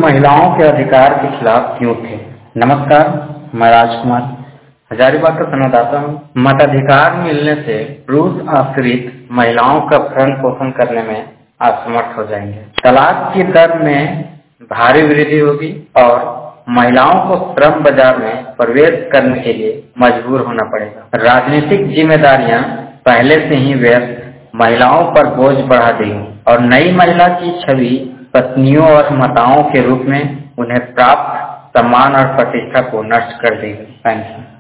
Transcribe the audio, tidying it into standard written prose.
महिलाओं के अधिकार के खिलाफ क्यों थे। नमस्कार, मैं राजकुमार हजारीबाग का संवाददाता हूँ। मताधिकार मिलने से पुरुष आश्रित महिलाओं का भरण पोषण करने में असमर्थ हो जाएंगे। तलाक की दर में भारी वृद्धि होगी और महिलाओं को श्रम बाजार में प्रवेश करने के लिए मजबूर होना पड़ेगा। राजनीतिक जिम्मेदारियां पहले से ही व्यस्त महिलाओं पर बोझ बढ़ा देंगी और नई महिला की छवि पत्नियों और माताओं के रूप में उन्हें प्राप्त सम्मान और प्रतिष्ठा को नष्ट कर देगी। Thank you.